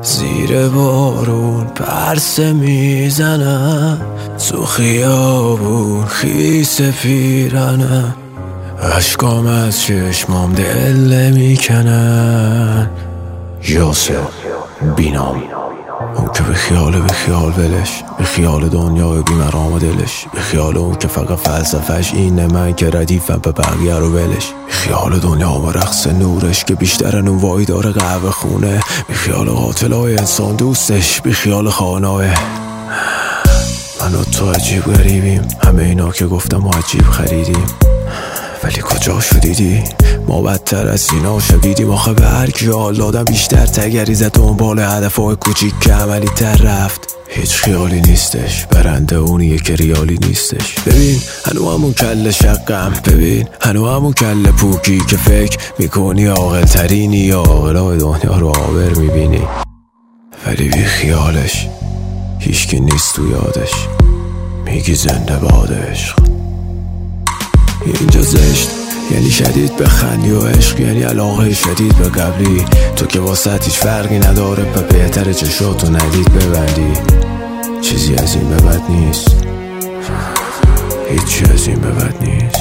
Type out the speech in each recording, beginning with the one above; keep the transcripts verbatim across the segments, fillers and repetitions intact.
زیر بارون پرسه میزنم، تو خیابون خیس پیرنم، اشکام از چشمام دل میکنن. یاسر بینام، اون که به خیال به خیال ولش، به خیال دنیای بیمرام دلش، به خیال اون که فقط فلسفهش اینه من که ردیفم به بقیه رو ولش، به خیال دنیا و رقص نورش که بیشتر نونوایی داره قهوه خونه، به خیال قاتلای انسان دوستش، به خیال خانه. من و تو عجیب غریبیم، همه اینا که گفتم و عجیب خریدیم، ولی کجا شدیدی؟ ما بدتر از اینا شدیدیم. آخه به هر کی حال دادم بیشتر تگریزه دنبال هدفهای کوچیک که عملی تر رفت. هیچ خیالی نیستش، برنده اونیه که ریالی نیستش. ببین هنو همون کل شقم، ببین هنو همون کل پوکی که فکر میکنی عاقل ترینی یا عاقلای دنیا رو آور میبینی، ولی بی خیالش هیچکی نیست تو یادش. میگی زنده بادش. اینجا زشت یعنی شدید بخندی و عشق یعنی علاقه شدید به قبلی، تو که واسه هیچ فرقی نداره و بهتر چشاتو ندید ببندی. چیزی از این به بد نیست، هیچی از این به بد نیست،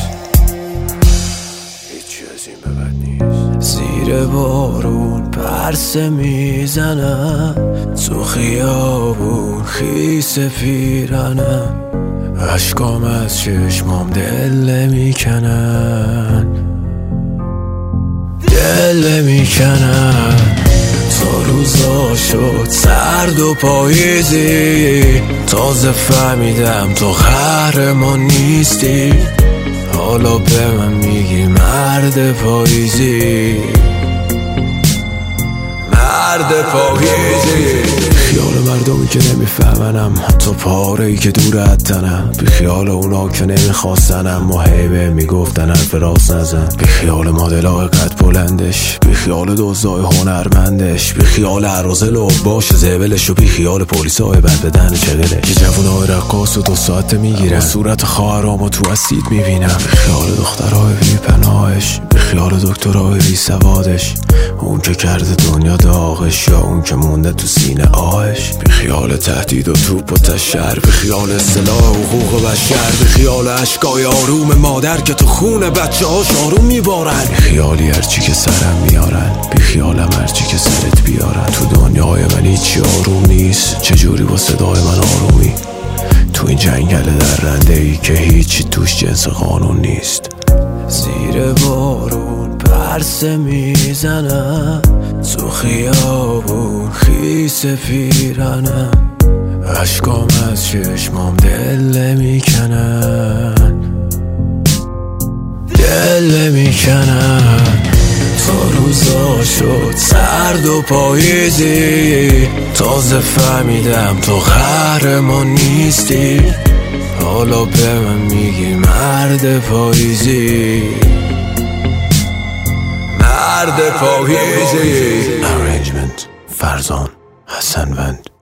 هیچی از این به بد نیست. زیر بارون پرسه میزنم، تو خیابون خیس پیرنم، اشکام از چشمام دل میکنن، دل میکنن. تا روزا شد سرد و پاییزی، تازه فهمیدم تو قهرمان نیستی، حالا به من میگی مرد پاییزی، مرد پاییزی. خیال مردمی که نمیفهمنم، حتی پاره‌ای که دور اتنم، بی خیال اونا که نمیخواستنم، محیبه میگفتن حرف راست نزن، بی خیال مدلای قد بلندش، بی خیال دوزای هنرمندش، بی خیال عرازل و باش زبلش، و بی خیال پولیسای بد بدن چگله که جوونای رقاص و دو ساعت میگیرن، صورت خواهرامو تو اسید میبینم، بی خیال دخترای بی پناهش، بی خیال دکترای بی سوادش، اون که کرده دنیا داغش یا اون که مونده تو سینه آهش، بی خیال تهدید و توپ و تشر، بی خیال اصطلاح حقوق بشر، بی خیال اشکای آروم مادر که تو خون بچه هاش آروم میبارن، بی خیالی هرچی که سرم میارن، بی خیالم هرچی که سرت بیارن. تو دنیای من هیچی آروم نیست، چجوری با صدای من آرومی تو این جنگل درنده ای که هیچی توش جنس قانون نیست. زیر بارون پرسه میزنم، تو خیابون خیس پیرنم، اشکام از چشمام دل میکنن، دل میکنن. تا روزا شد سرد و پاییزی، تازه فهمیدم تو قهرمان نیستی، حالا به من میگی مرد پاییزی، مرد پاییزی. Arrangement فرزان حسنوند.